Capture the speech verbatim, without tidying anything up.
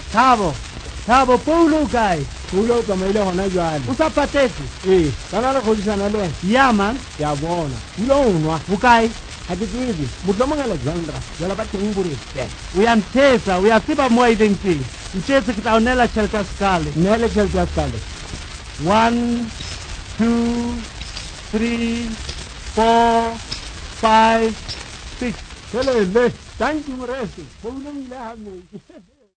Thabo, Thabo, Paulo kae? Paulo tsamaile gona jwale. O sa patetse? Eh, kana re kgodisana le wena. Ya man, ya bona. Pula o nwa. Bokae? Ha ke tsebe. Motlomong Alexandra, jwale ba teng bore. O ya nthetsa, o ya tseba mo a ileng teng. Ntetse ke tla o nela tšhelete ya sekale. Nele tšhelete ya sekale. One, two, three, four, five, six. Helele, thank you Moresi. Paulo ile ha mo.